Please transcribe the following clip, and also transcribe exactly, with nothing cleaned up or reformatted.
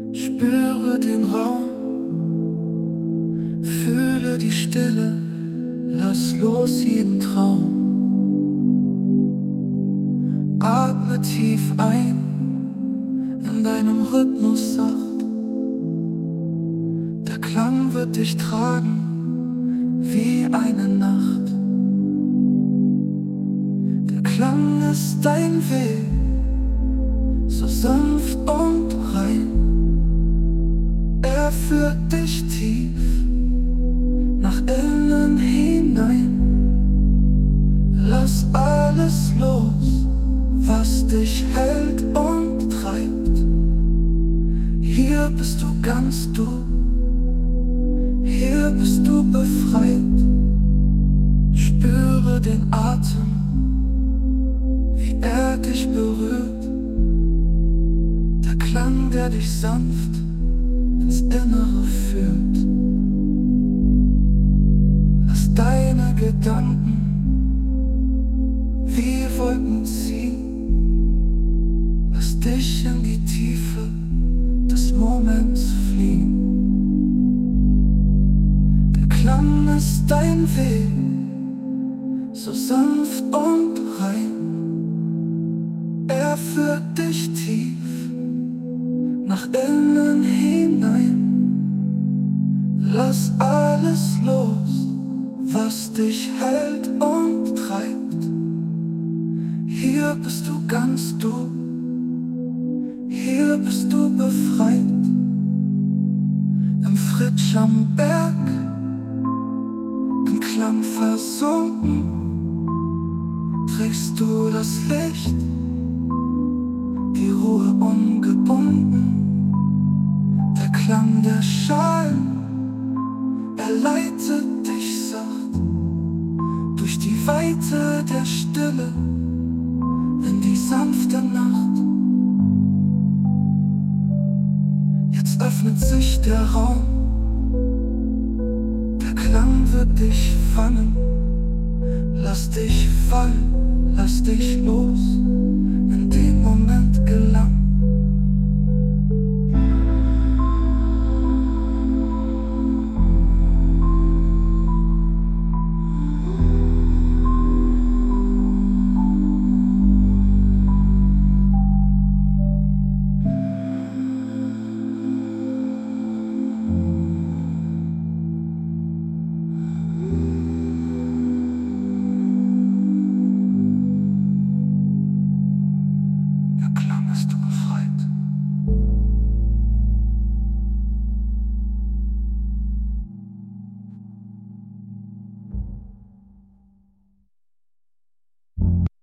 Spüre den Raum, fühle die Stille, lass los jeden Traum. Atme tief ein, in deinem Rhythmus sacht. Der Klang wird dich tragen, wie eine Nacht. Der Klang ist dein Weg, so sanft und rein. Er führt dich tief nach innen hinein. Lass alles los, was dich hält und treibt. Hier bist du ganz du, hier bist du befreit. Spüre den Atem, wie er dich berührt. Der Klang, der dich sanft ins Innere führt. Lass deine Gedanken wie Wolken ziehen. Lass dich in die Tiefe des Moments fliehen. Der Klang ist dein Weg, so sanft und rein. Er führt dich tief nach innen hinein. Lass alles los, was dich hält und treibt. Hier bist du ganz du, hier bist du befreit. Im Fritsch am Berg, im Klang versunken, trägst du das Licht, die Ruhe ungebunden. Der Klang der Schalen, er leitet dich sacht durch die Weite der Stille in die sanfte Nacht. Jetzt öffnet sich der Raum, der Klang wird dich fangen. Lass dich fallen, lass dich los, in den Moment gelangen.